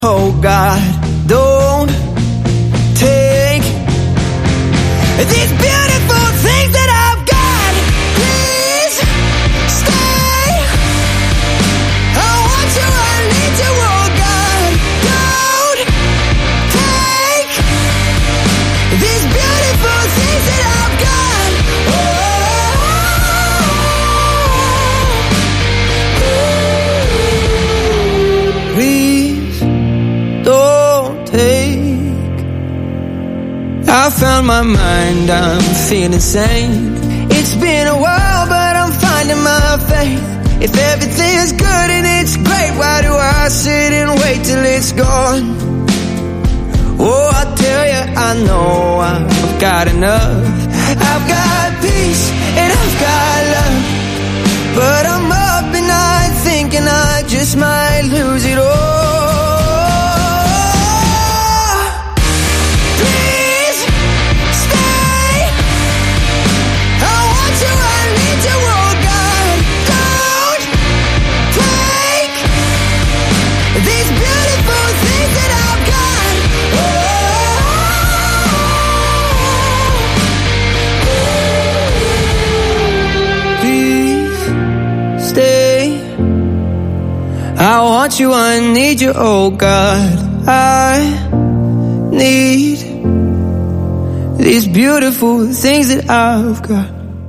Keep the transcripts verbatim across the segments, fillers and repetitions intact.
Oh God, don't take these beautiful things that I've got. Please stay. I want you, I need you. Oh God, don't take these beautiful things that I've got. Oh, please don't take. I found my mind, I'm feeling sane. It's been a while, but I'm finding my faith. If everything's good and it's great, why do I sit and wait till it's gone? Oh, I tell you, I know I've got enough. I've got peace and I've got love, but I'm up at night thinking I just might lose it all. I want you, I need you, oh God. I need these beautiful things that I've got.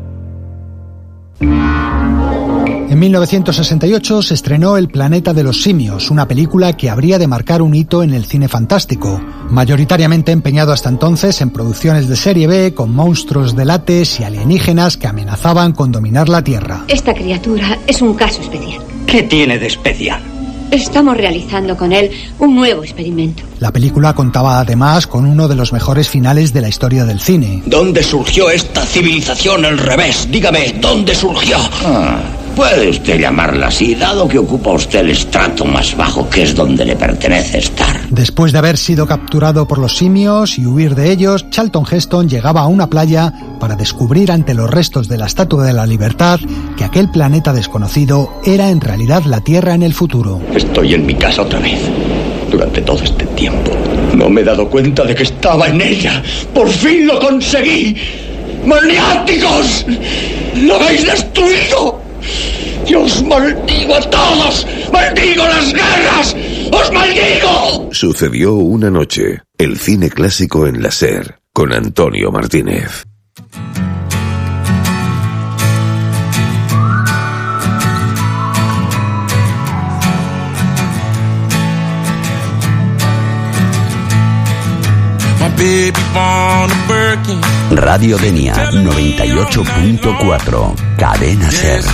En mil novecientos sesenta y ocho se estrenó El planeta de los simios, una película que habría de marcar un hito en el cine fantástico, mayoritariamente empeñado hasta entonces en producciones de serie B con monstruos de látex y alienígenas que amenazaban con dominar la Tierra. Esta criatura es un caso especial. ¿Qué tiene de especial? Estamos realizando con él un nuevo experimento. La película contaba además con uno de los mejores finales de la historia del cine. ¿Dónde surgió esta civilización al revés? Dígame, ¿dónde surgió? Ah, puede usted llamarla así, dado que ocupa usted el estrato más bajo, que es donde le pertenece estar. Después de haber sido capturado por los simios y huir de ellos, Charlton Heston llegaba a una playa para descubrir ante los restos de la Estatua de la Libertad que aquel planeta desconocido era en realidad la Tierra en el futuro. Estoy en mi casa otra vez. Durante todo este tiempo no me he dado cuenta de que estaba en ella. ¡Por fin lo conseguí! ¡Maniáticos! ¡Lo habéis destruido! ¡Yo os maldigo a todos! ¡Maldigo las guerras! ¡Os maldigo! Sucedió una noche. El cine clásico en la SER, con Antonio Martínez. Radio Denia noventa y ocho punto cuatro, Cadena SER.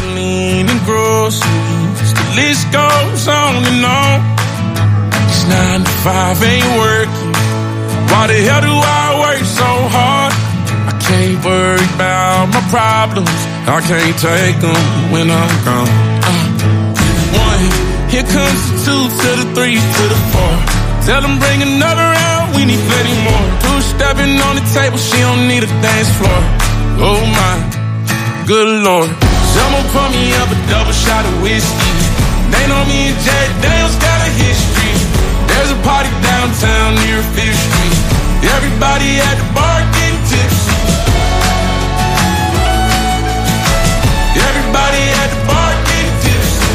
Here comes the two to the three to the four. Tell them bring another round, we need plenty more. Two stepping on the table, she don't need a dance floor. Oh my, good lord. Someone pour me up a double shot of whiskey. They know me and Jack Daniels got a history. There's a party downtown near Fifth Street. Everybody at the bar getting tipsy. Everybody at the bar getting tipsy.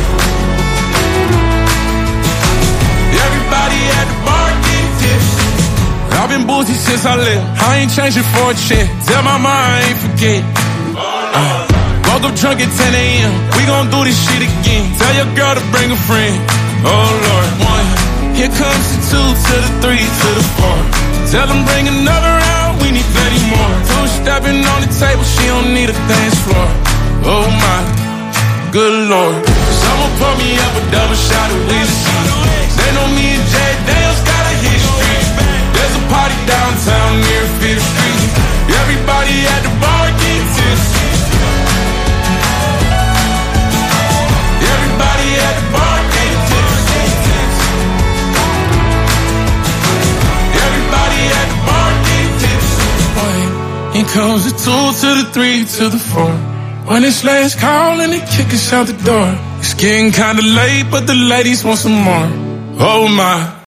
Everybody at the bar getting tipsy. I've been boozy since I left. I ain't changing for a check. Tell my mom I ain't forget. Uh, woke up drunk at ten a.m. We gon' do this shit again. Tell your girl to bring a friend. Oh Lord, one. Here comes the two to the three to the four. Tell them bring another round. We need plenty more. Two stepping on the table. She don't need a dance floor. Oh my, good lord. Someone pour me up a double shot of whiskey. They know me and Jack Daniels got a history. There's a party downtown near Fifth Street. Everybody at the bar getting tipsy. Everybody at the bar getting tipsy. Everybody at the bar getting tipsy. Here comes the two to the three to the four. When it's last call and they kick us out the door. It's getting kinda late, but the ladies want some more. Oh my.